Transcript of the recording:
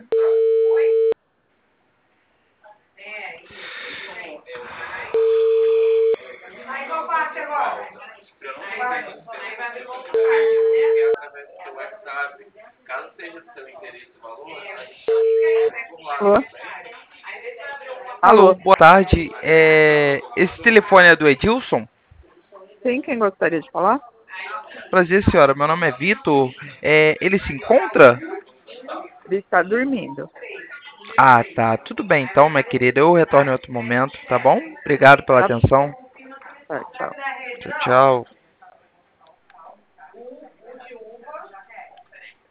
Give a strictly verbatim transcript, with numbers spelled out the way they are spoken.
Aí qual parte agora? Alô? Alô, Alô? boa tarde. É, esse telefone é do Edilson? Sim, quem gostaria de falar? Prazer, senhora. Meu nome é Vitor. É, ele se encontra? Ele está dormindo. Ah, tá. Tudo bem, então, minha querida. Eu retorno em outro momento, tá bom? Obrigado pela Tá, atenção. tá, tchau. Tchau, tchau.